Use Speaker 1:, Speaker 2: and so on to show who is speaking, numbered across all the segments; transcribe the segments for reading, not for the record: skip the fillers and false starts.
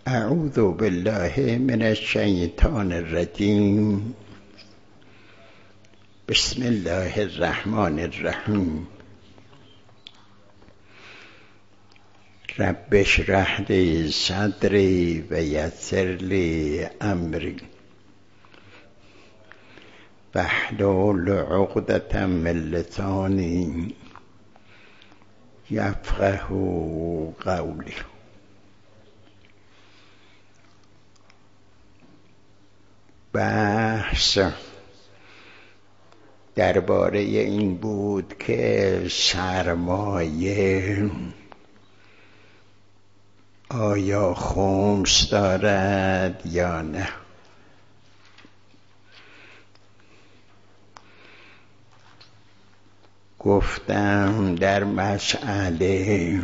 Speaker 1: اعوذ بالله من الشیطان الرجیم. بسم الله الرحمن الرحیم. رب اشرح لی صدری و یسر لی امری واحلل عقدة من لسانی یفقهوا قولی. بحث درباره این بود که سرمایه آیا خمس دارد یا نه. گفتم در مسئله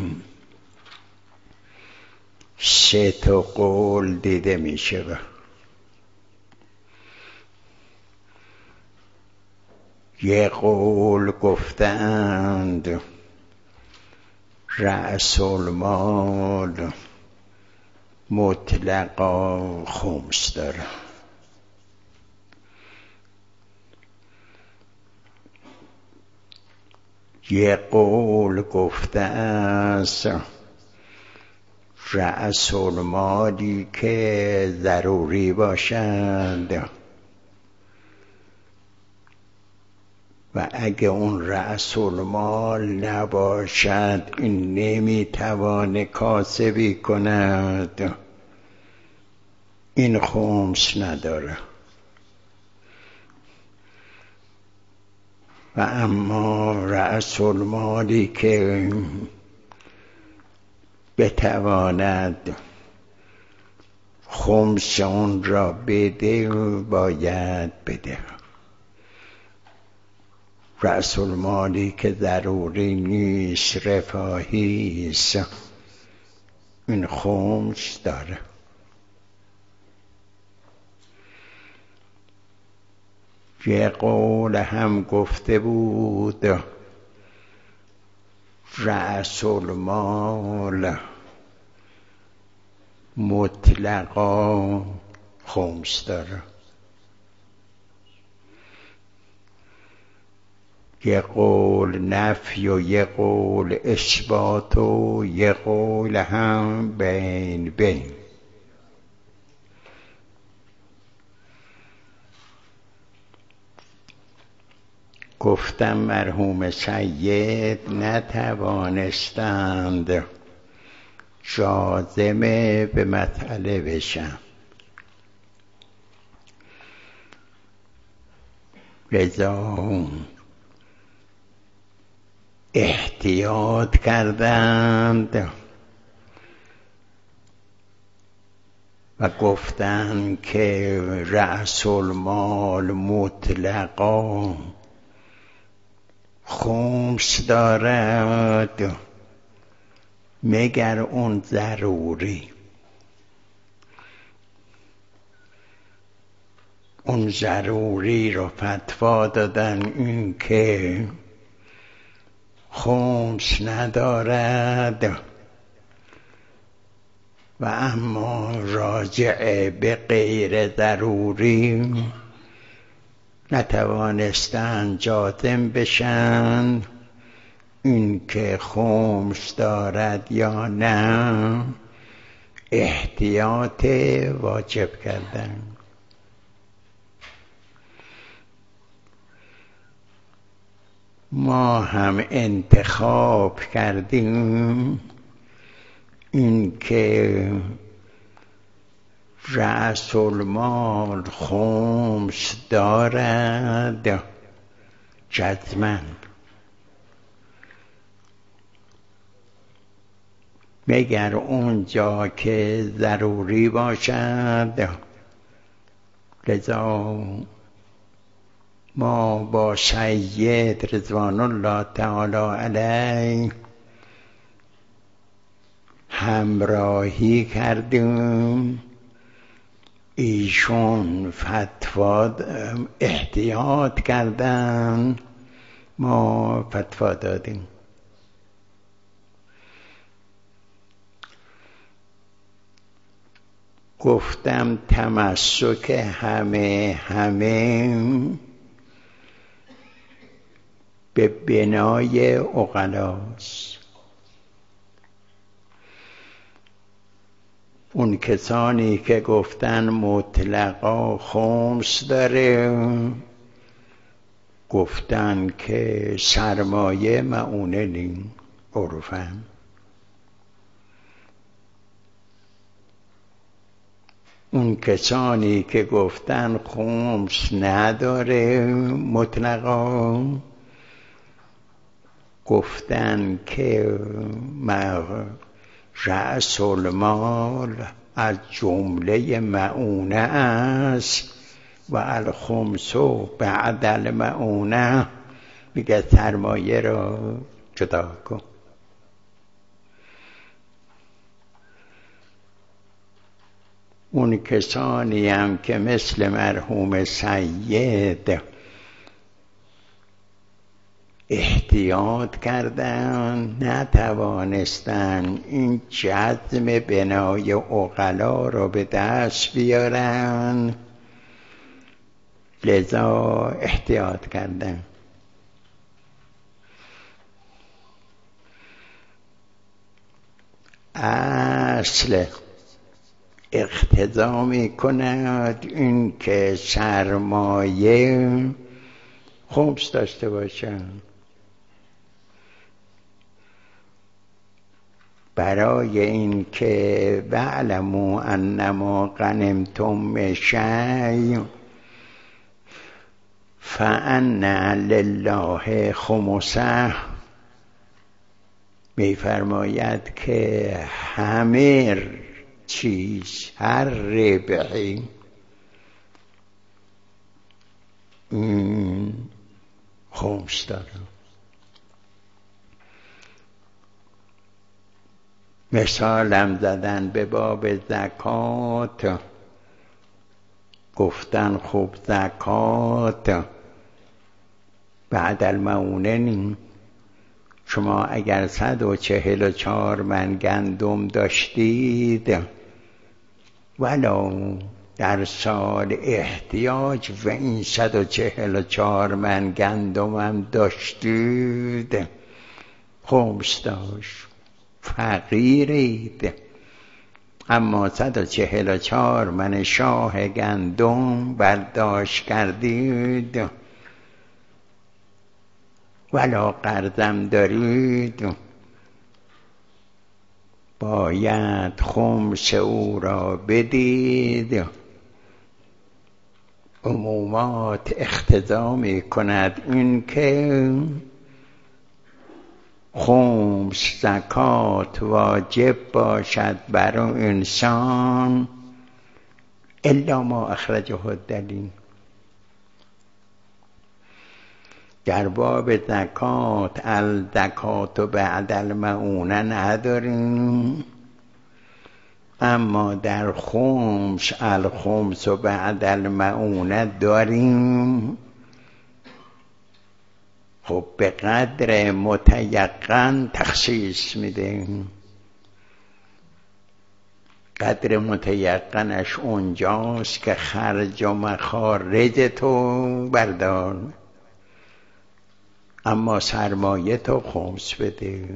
Speaker 1: 3 قول دیده می شود. یک قول گفتند رأس المال مطلقا خمس داره. یک قول گفته است رأس المالی که ضروری باشد و اگه اون رأس المال نباشد این نمیتوانه کاسبی کند، این خمس نداره. و اما رأس المالی که بتواند خمس اون را بده باید بده. رأس المالی که ضروری نیست، رفاهی است، این خمس داره. یه قول هم گفته بود رأس المال مطلقا خمس داره. یه قول نفی و یه قول اثبات و یه قول هم بین بین. گفتم مرحوم سید نتوانستند جازمه به مسئله بشن، لذا احتیاط کردند و گفتند که رأس المال مطلقا خمس دارد مگر اون ضروری. اون ضروری رو فتوا دادن این که خمس ندارد و اما راجع به غیر ضروری نتوانستند جازم بشن این که خمس دارد یا نه، احتیاط واجب کردن. ما هم انتخاب کردیم این که رأس المال خمس دارد جزماً، مگر اونجا که ضروری باشد. لذا ما با سید رضوان الله تعالی علیه همراهی کردیم. ایشون فتوا احتیاط کردن، ما فتوا دادیم. گفتم تمسک همه به بنای عقلاست. اون کسانی که گفتن مطلقا خمس داره، گفتن که سرمایه معونه نیم عرفم. اون کسانی که گفتن خمس نداره مطلقا، گفتن که رأس المال از جمله معونه است و الخمس بعد المعونه، میگه سرمایه را جدا کن. اون کسانی هم که مثل مرحوم سید احتیاط کردن، نتوانستن این جزم بنای عقلا را به دست بیارن، لذا احتیاط کردن. اصل اقتضا می کند این که سرمایه خمس داشته باشند. برای این که واعلموا انما غنمتم من شیء فان لله خمسه، میفرماید که همه چیز، هر ربحی خمس داره. مثالم زدن به باب زکات، گفتن خب زکات بعد المعونه نیم. شما اگر 144 من گندم داشتید ولو در سال احتیاج و این 144 من گندم هم داشتید، خمس داشت، فقیرید، اما 144 من شاه گندم برداشت کردید، ولا قرضم دارید، باید خمس او را بدید. عمومات اقتضا می کند این که خمس زکات واجب باشد بر انسان الا ما اخرجه الدلیل. در باب زکات الزکات بعد المعونه نداریم، اما در خمس الخمس بعد المعونه داریم. خب به قدر متیقن تخصیص میده. قدر متیقنش اونجاست که خرج و مخارج تو بردار، اما سرمایه تو خمس بده.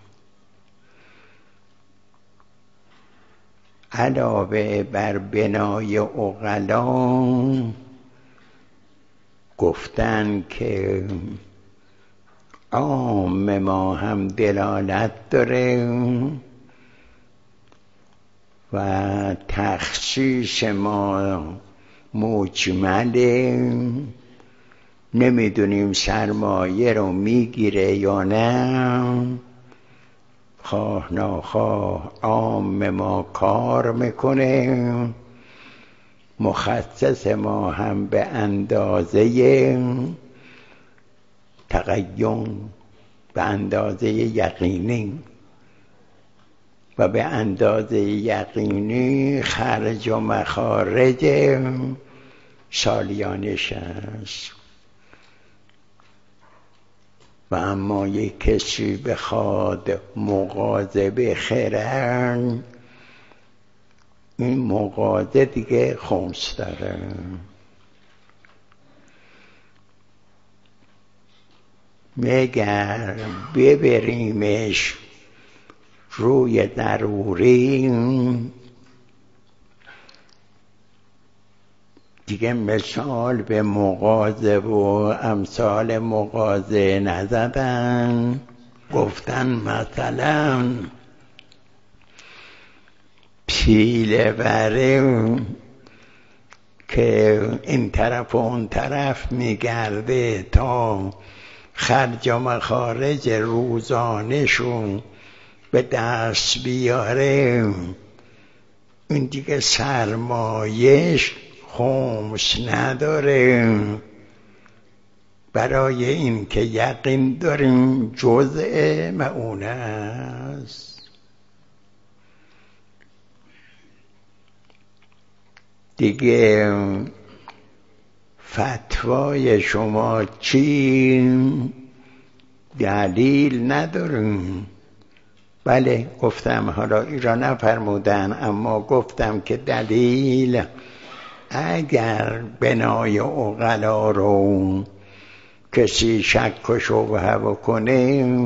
Speaker 1: علاوه بر بنای عقلا گفتن که عام ما هم دلالت داره و تخصیص ما مجمله، نمیدونیم سرمایه رو میگیره یا نه. خواه ناخواه عام ما کار میکنه، مخصص ما هم به اندازه تقیم، به اندازه یقینی و به اندازه یقینی خرج و مخارج سالیانش است. و اما یک کسی بخواد مغازه بخرن، این مغازه دیگه خمس داره. مگر ببریمش روی ضروری، دیگه مثال به مغازه و امثال مغازه نزدن. گفتن مثلا پیله بره که این طرف و اون طرف میگرده تا خرج و مخارج روزانه‌شون به دست بیاره، این دیگه سرمایش خمس نداره. برای این که یقین داریم جزء معونه است. دیگه فتوای شما چی؟ دلیل نداریم. بله گفتم، حالا ایرا نفرمودن، اما گفتم که دلیل اگر بنای عقلا رو کسی شک و شبهه بکنه،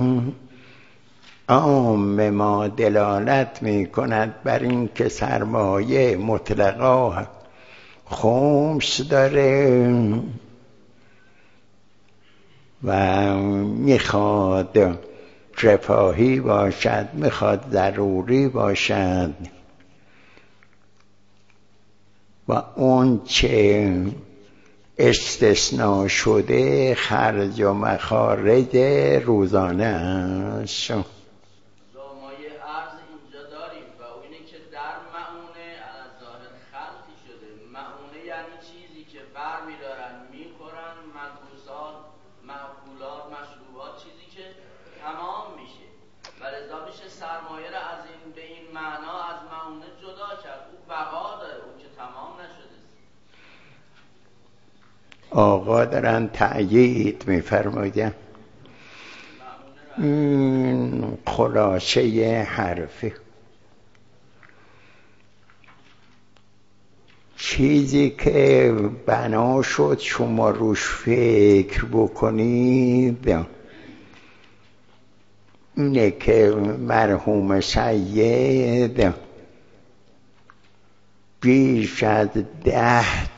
Speaker 1: عام ما دلالت می کند بر این که سرمایه مطلقا خمس داره و میخواد رفاهی باشد، میخواد ضروری باشد و اون چه استثناء شده خرج و مخارج روزانه است.
Speaker 2: ما یه عرض اینجا داریم و اینه که در معونه از ظاهر خلقی شده. معونه یعنی چیزی که بر میدارن میخورن، ملبوسات، معقولات، مشروبات، چیزی که تمام میشه و لذا میشه سرمایه را از این به این معنا از معونه جدا کرد. او بقا داره، اون که تمام نشده.
Speaker 1: آقا دارن تأیید میفرماید. این خلاصه حرفه. چیزی که بنا شد شما روش فکر بکنید اینه که مرحوم سید بیش از 10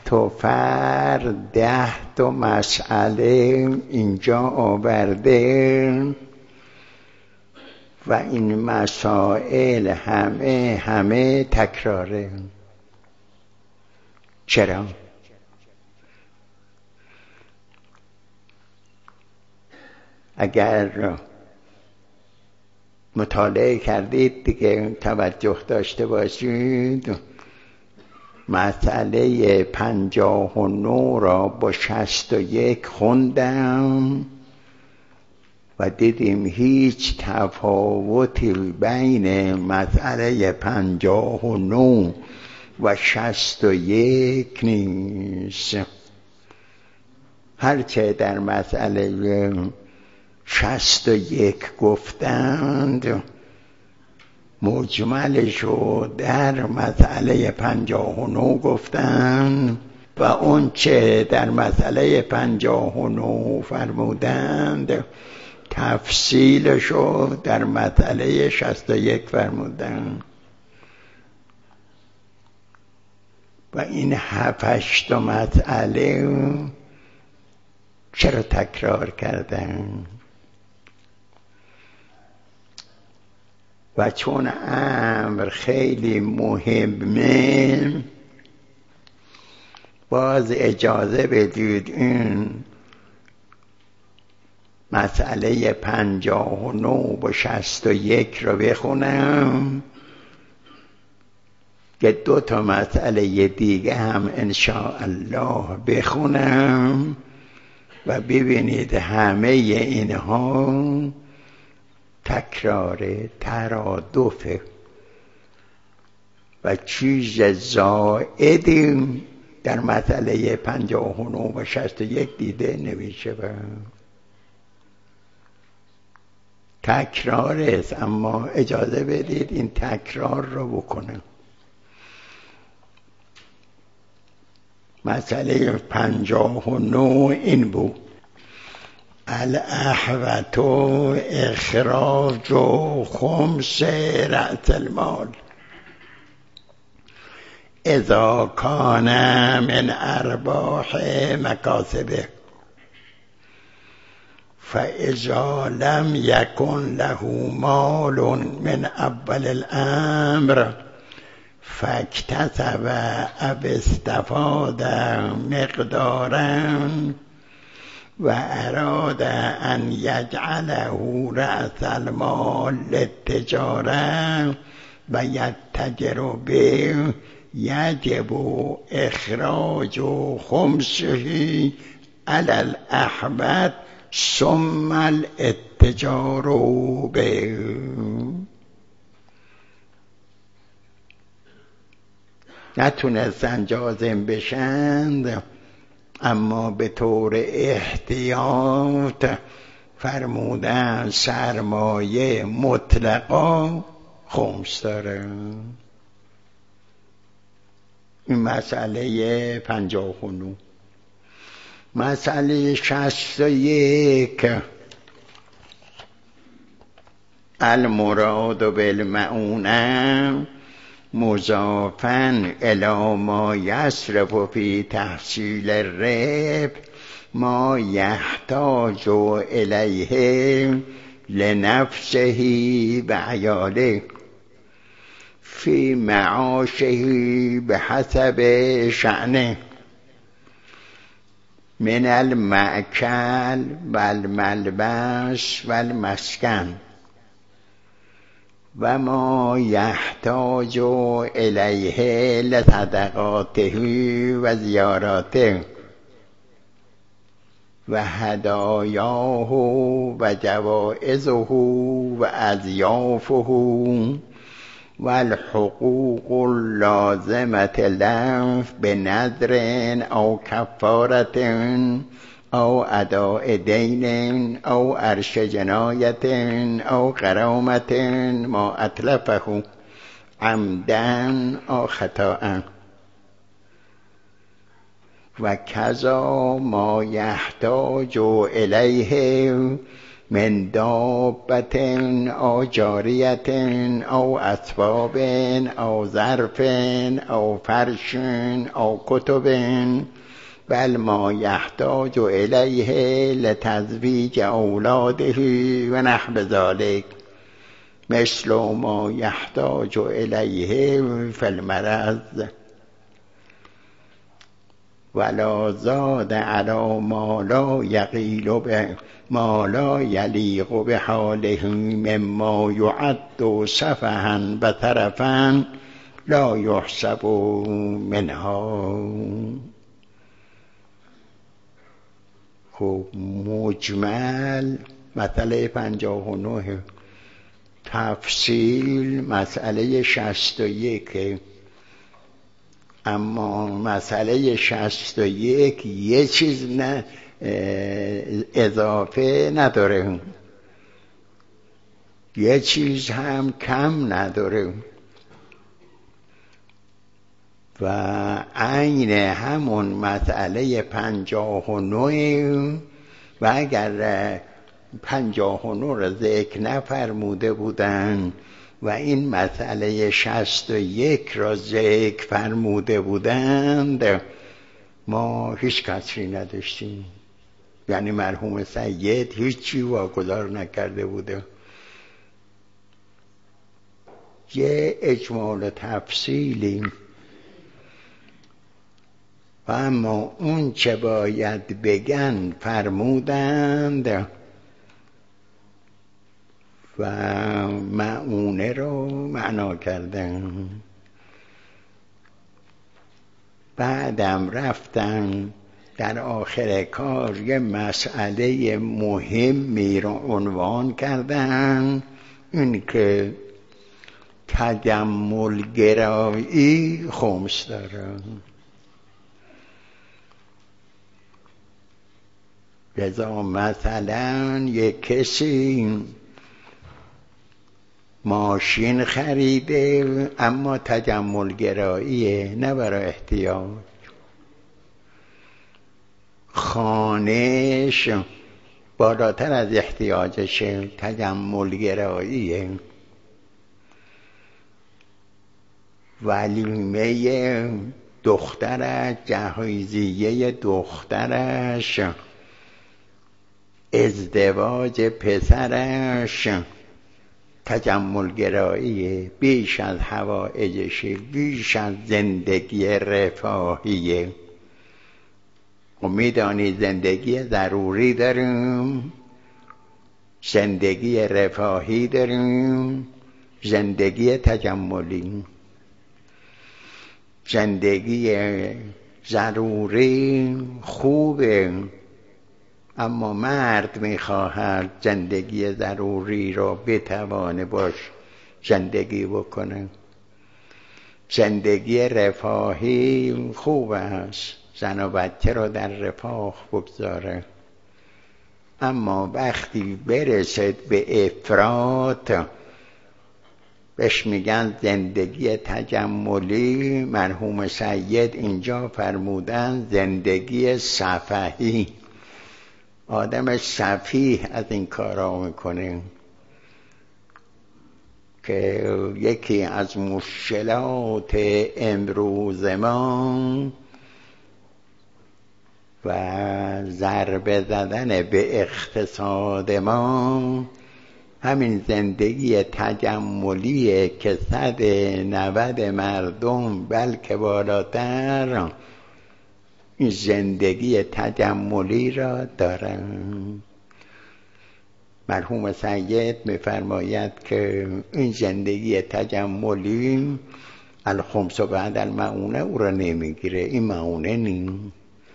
Speaker 1: تا مسئله اینجا آورده و این مسائل همه تکراره. چرا؟ اگر مطالعه کردید دیگه توجه داشته باشید، مسئله 59 را با 61 خوندم و دیدیم هیچ تفاوتی بین مسئله 59 و 61 نیست. هرچه در مسئله 61 گفتند مجملشو در مسئله 59 گفتند و اون چه در مسئله 59 فرمودند تفصیلشو در مسئله 61 فرمودند و این 7-8 مسئله چرا تکرار کردن؟ و چون امر خیلی مهمه باز اجازه بدید این مسئله 59 و 61 رو بخونم که 2 تا مسئله دیگه هم انشاءالله بخونم و ببینید همه اینها تکرار ترادفه و چیز زائدی در مسئله 59 و 61 دیده نمیشه. تکرار است، اما اجازه بدید این تکرار رو بکنم. مسئله 59 این بود: الاحوط اخراج خمس رأس المال اذا کان من ارباح مکاسبه فاذا لم یکن له مال من اول الامر فاکتسب او استفاد مقدارا و اراد ان یجعله رأس المال للتجاره و یتجر به یجب اخراج خمسه علی الاحوط ثم الاتجار به. نتونستن جازم بشند، اما به طور احتیاط فرمودن سرمایه مطلقا خمس داره. این مسئله 59. مسئله 61: المراد بالمعونه مضافا الی ما یصرف فی تحصیل الربح ما یحتاج الیه لنفسه و عیاله فی معاشه بحسب شأنه من المأکل و الملبس و المسکن و ما یحتاج الیه لصدقاته و زیاراته و هدایاه و جوائزه و اضیافه و الحقوق اللازمة له بنذر او کفارة او اداء دین او عرش جنایت او غرامة ما اتلفه عمدا او خطأ و کذا ما یحتاج الیه من دابة او جاریة او اسباب او ظرف او فرش او کتب بل ما یحتاج الیه لتزویج اولاده و نحو ذلك مثل ما یحتاج الیه فی المرض ولا زاد علی ما لا یقیل به ما لا یلیق بحاله مما یعد سفها و ترفا لا یحسب منها. خب مجمل مسئله 59. تفصیل مسئله 61. اما مسئله 61 یه چیز نه اضافه نداره، یه چیز هم کم نداره و عین همون مسئله 59 و اگر 59 را ذکر نفرموده بودن و این مسئله 61 را ذکر فرموده بودند ما هیچ کسری نداشتیم، یعنی مرحوم سید هیچی واگذار نکرده بوده. یه اجمال تفصیلی و اما اون چه باید بگن فرمودند و معونه رو معنا کردن. بعدم رفتن در آخر کار یه مسئله مهمی رو عنوان کردن، این که تجمل گرایی خمس داره. لذا مثلا یک کسی ماشین خریده اما تجمل گراییه، نه برای احتیاج، خانش بالاتر از احتیاجشه، تجمل گراییه. ولیمه دخترش، جهیزیه دخترش، ازدواج پسرش تجمل گراییه، بیش از حوائجشه، بیش از زندگی رفاهیه. و میدانی زندگی ضروری داریم، زندگی رفاهی داریم، زندگی تجملی. زندگی ضروری خوبه، اما مرد میخواهد زندگی ضروری را بتوانه باش زندگی بکنه. زندگی رفاهی خوب است، زن و بچه را در رفاه بگذاره، اما وقتی برسد به افراط بهش میگن زندگی تجملی. مرحوم سید اینجا فرمودن زندگی سفهی. آدم سفیه از این کارا میکنه که یکی از مشکلات امروز ما و ضربه زدن به اقتصاد ما همین زندگی تجملیه که 190 مردم بلکه بالاتر این زندگی تجملی را دارن. مرحوم سید می‌فرماید که این زندگی تجملی الخمس بعد المعونه او را نمیگیره. این معونه نیم،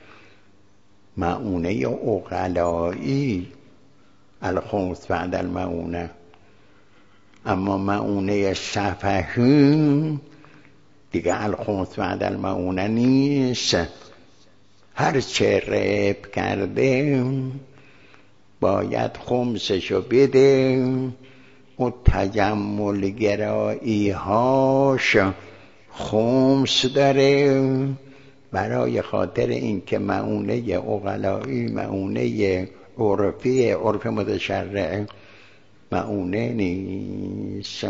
Speaker 1: معونه عقلایی الخمس بعد المعونه، اما معونه سفهی دیگه الخمس بعد المعونه نیست. هر چه ریب کرده باید خمسشو بده. و تجمل گرایی هاش خمس داره، برای خاطر اینکه معونه عقلایی، معونه عرفی، عرف متشرع معونه نیست.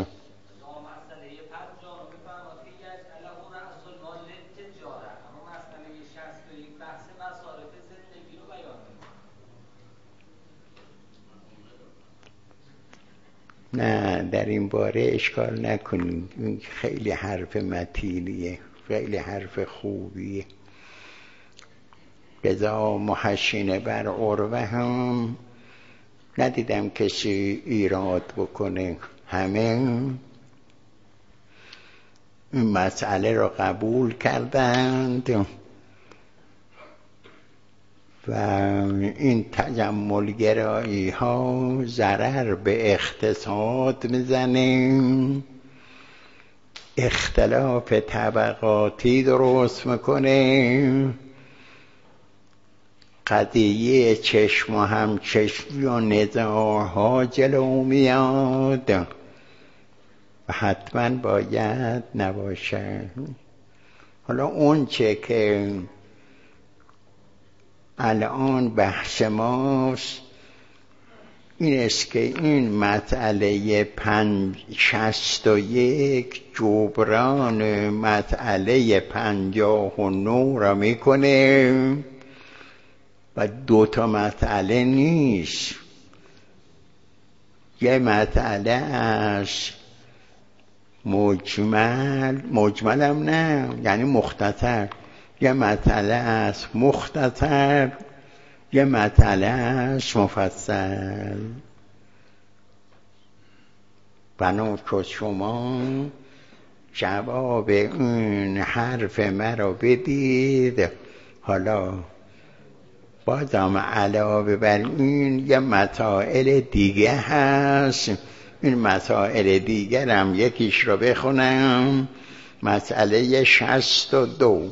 Speaker 1: نه در این باره اشکال نکنید، خیلی حرف متینیه، خیلی حرف خوبیه. لذا محشین بر عروه هم ندیدم کسی ایراد بکنه، همه این مسئله را قبول کردند و این تجمل گرایی ها ضرر به اقتصاد میزنه، اختلاف طبقاتی درست میکنه، قضیه چشم و همچشمی و نزاعها جلو میاد و حتما باید نباشه. حالا اون چه که الان بحث ماست این است که این مسئله 561 جبران مسئله 59 را میکنه و 2 مسئله نیست. یه مسئله است مجمل هم نه، یعنی مختصر. یه مسئله است مختصر، یه مسئله است مفصل. بنابراین شما جواب این حرف مرا بدید. حالا بازم علاوه بر این یه مسائل دیگه هست، این مسائل دیگر هم یکیش رو بخونم. مسئله 62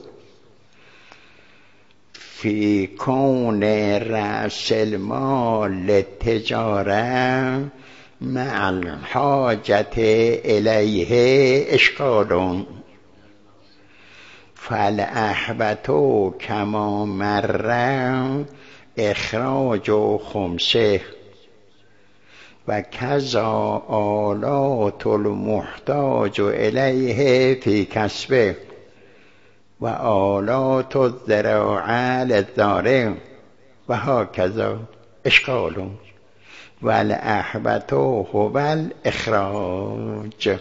Speaker 1: فی کون رأس المال تجاره مع الحاجت الیه اشکال، فالاحبتو کما مر اخراج خمسه و کذا آلات المحتاج الیه فی کسبه و آلات الذراع للزارع و هکذا اشکال و الاحبت هو الاخراج.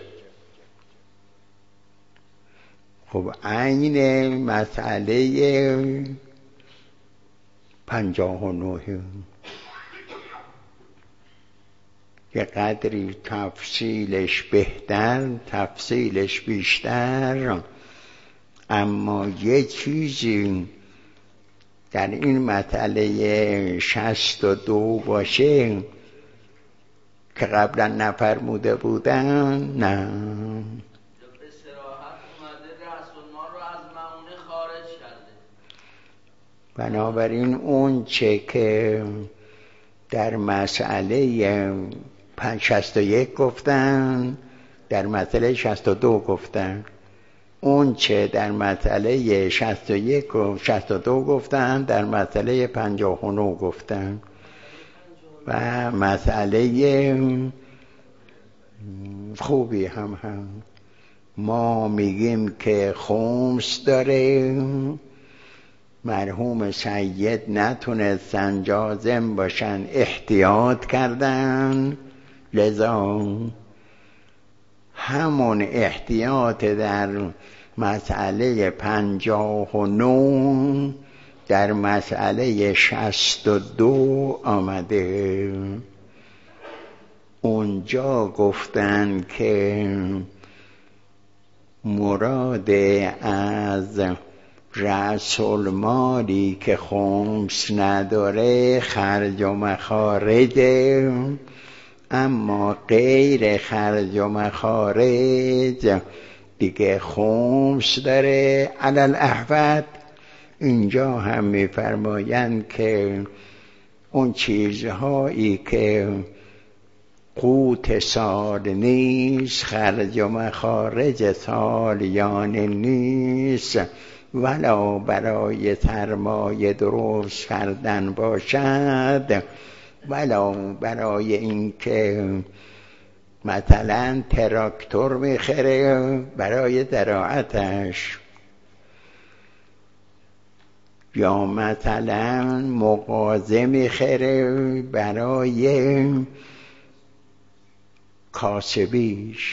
Speaker 1: خب عین مسئله 59 که قدری تفصیلش بهتر، تفصیلش بیشتر، اما یه چیزی در این مسئله 62 باشه که قبلا نفرموده بودن. نه،
Speaker 2: به صراحت اومده رسول ما رو از معونه خارج کرده.
Speaker 1: بنابراین اون چه که در مسئله 61 گفتن در مسئله 62 گفتن، اون چه در مسئله 61 و 62 گفتن در مسئله 59 گفتن. و مسئله خوبی هم ما میگیم که خمس داره، مرحوم سید نتونستن جازم باشن، احتیاط کردن، لذا همون احتیاط در مسئله 59 در مسئله 62 آمده. اونجا گفتن که مراد از رأس المالی که خمس نداره خرج و مخارجه، اما غیر خرج و مخارج دیگه خمس داره. علل احوت اینجا هم میفرمایند که اون چیزهایی که قوت سال نیست، خرج و مخارج سالیان نیست، ولا برای سرمایه درست کردن باشد، ولا برای اینکه مثلا تراکتور میخره برای زراعتش، یا مثلا مغازه میخره برای کاسبیش،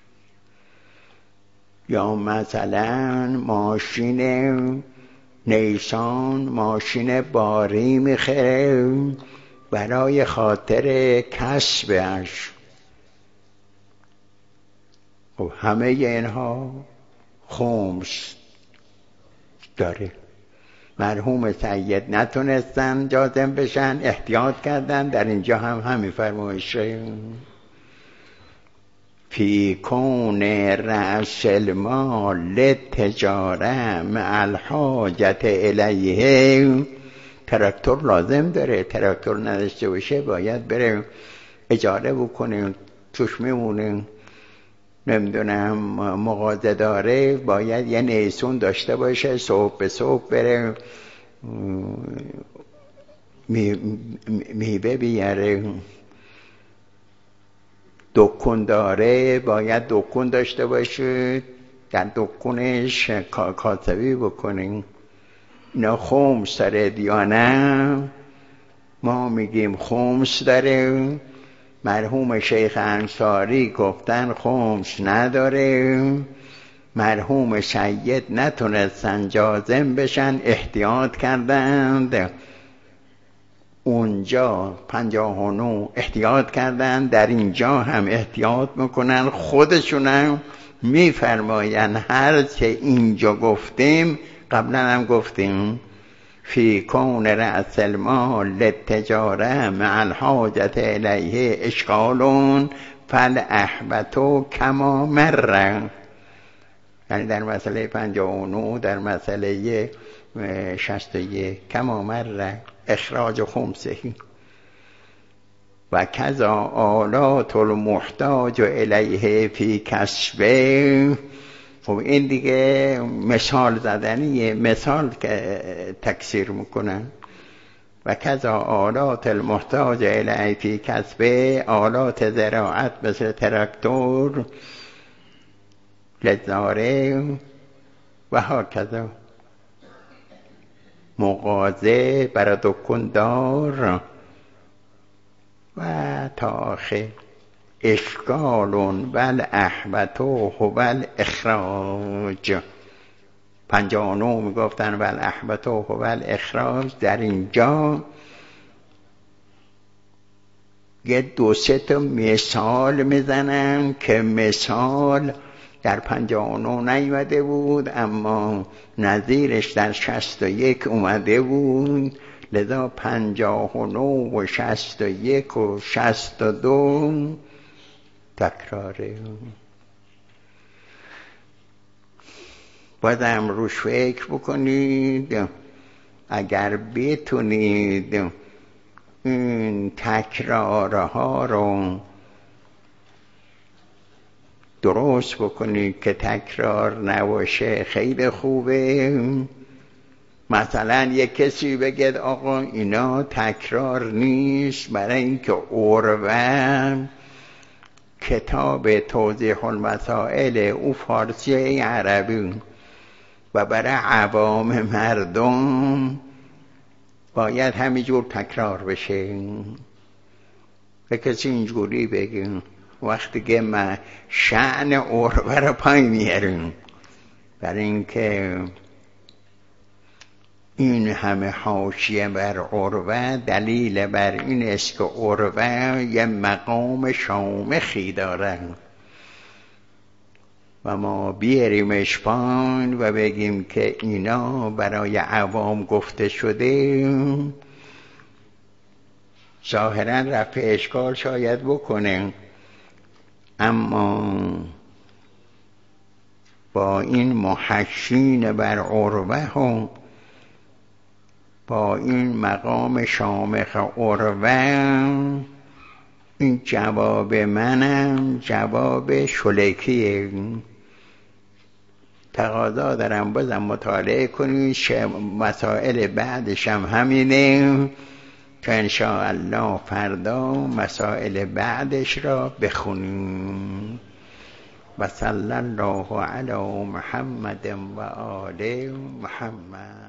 Speaker 1: یا مثلا ماشین نیسان، ماشین باری میخره برای خاطر کسبش. خب همه اینها خمس داره. مرحوم سید نتونستن جازم بشن، احتیاط کردن، در اینجا هم همین فرمایشه. فی کون رأس المال تجاره مع الحاجت الیه، تراکتور لازم داره، تراکتور نداشته باشه باید بره اجاره بکنه، توش میمونه. نمیدونم مغازه داره باید یه نیسون داشته باشه، صبح به صبح بره میوه بیاره. دکون داره باید دکون داشته باشه، در دکونش کاسبی بکنه. اینا خمس داره یا نه؟ ما میگیم خمس داره. مرحوم شیخ انصاری گفتن خمس نداره. مرحوم سید نتونستن جازم بشن، احتیاط کردند. اونجا 59 احتیاط کردن، در اینجا هم احتیاط میکنن. خودشونم میفرماین هر چه اینجا گفتیم قبلا هم گفتیم. فی کون رأس المال للتجاره مع الحاجت الیه اشکالون فالاحبتو کما مر، یعنی در مسئله 59 در مسئله 61 کما مر اخراج خمسه و کذا آلات المحتاج الیه فی کسبه خب این دیگه مثال زدنیه، مثال که تکثیر میکنن. و کذا آلات المحتاج الیه فی کسبه، آلات زراعت مثل تراکتور، لزاره و هاکذا، مغازه برای دکاندار و تا آخر. اشکالون ول احبتو ول اخراج. 59 میگفتن ول احبتو ول اخراج. در اینجا یه 2-3 تا مثال میزنم که مثال در 59 نیومده بود، اما نظیرش در 61 اومده بود، لذا 59 و 61 و 62 تکراره. بازم روش فکر بکنید. اگر بتونید این تکرارها رو درست بکنید که تکرار نباشه خیلی خوبه. مثلا یک کسی بگید آقا اینا تکرار نیست، برای اینکه عروه کتاب توضیح المسائل او فارسی عربی و برای عوام مردم باید همینجور تکرار بشه. به کسی اینجوری بگیم وقتی که من شأن عروه رو پایین میاریم، برای اینکه این همه حاشیه بر عروه دلیل بر این است که عروه یه مقام شامخی داره و ما بیاریمش پایین و بگیم که اینا برای عوام گفته شده، ظاهرا رفع اشکال شاید بکنه، اما با این محشین بر عروه و با این مقام شامخ عروه، این جواب منم جواب شلکیه. تقاضا دارم بازم مطالعه کنید، مسائل بعدش هم همینه که انشاءالله فردا مسائل بعدش را بخونیم. و صلی الله علی محمد و آل محمد.